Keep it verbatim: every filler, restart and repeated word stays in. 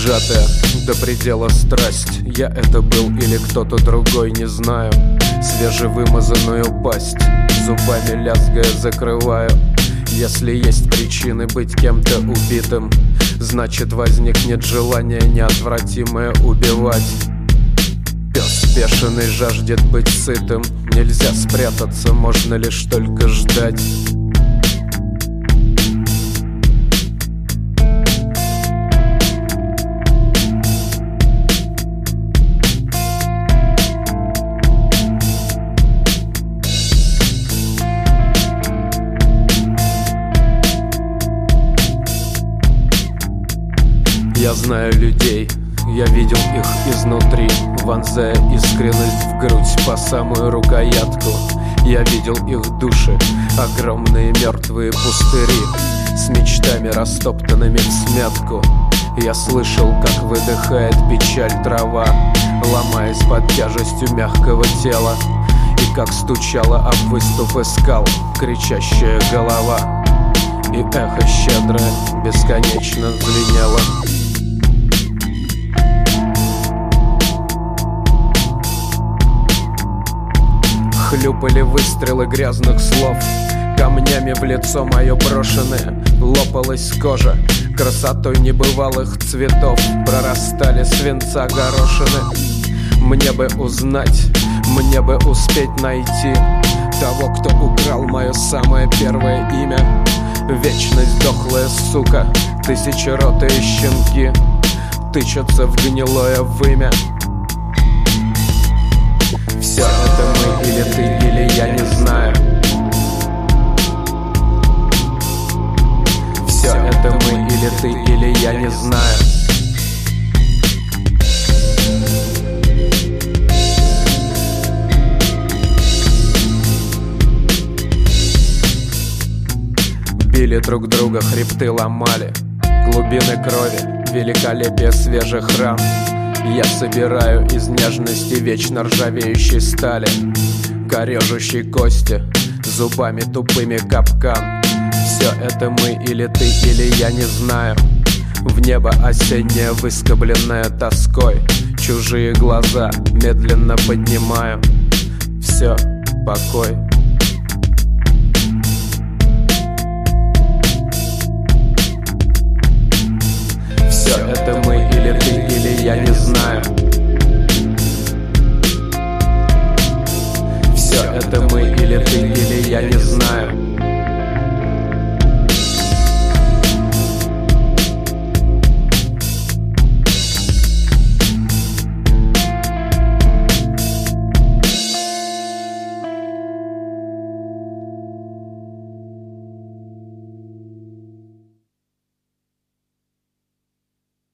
Сжатая до предела страсть, я это был или кто-то другой, не знаю. Свежевымазанную пасть зубами лязгая закрываю. Если есть причины быть кем-то убитым, значит возникнет желание неотвратимое убивать. Пес бешеный жаждет быть сытым. Нельзя спрятаться, можно лишь только ждать. Я знаю людей, я видел их изнутри, вонзая искренность в грудь по самую рукоятку. Я видел их души, огромные мертвые пустыри, с мечтами растоптанными в смятку. Я слышал, как выдыхает печаль трава, ломаясь под тяжестью мягкого тела, и как стучала об выступы скал кричащая голова, и эхо щедрое бесконечно звенело. Хлюпали выстрелы грязных слов, камнями в лицо мое брошенное. Лопалась кожа красотой небывалых цветов, прорастали свинца горошины. Мне бы узнать, мне бы успеть найти того, кто украл мое самое первое имя. Вечность дохлая сука, тысячеротые щенки тычутся в гнилое вымя. Все это мы или ты, или я, не знаю. Все это мы или ты, или я, не знаю. Били друг друга, хребты ломали, глубины крови, великолепие свежих ран. Я собираю из нежности вечно ржавеющей стали, корежущей кости, зубами тупыми капкан. Все это мы или ты, или я, не знаю. В небо осеннее, выскобленное тоской, чужие глаза медленно поднимаю. Все, покой. Все это мы или ты, или я, не знаю. Все это мы или ты, или я, не знаю.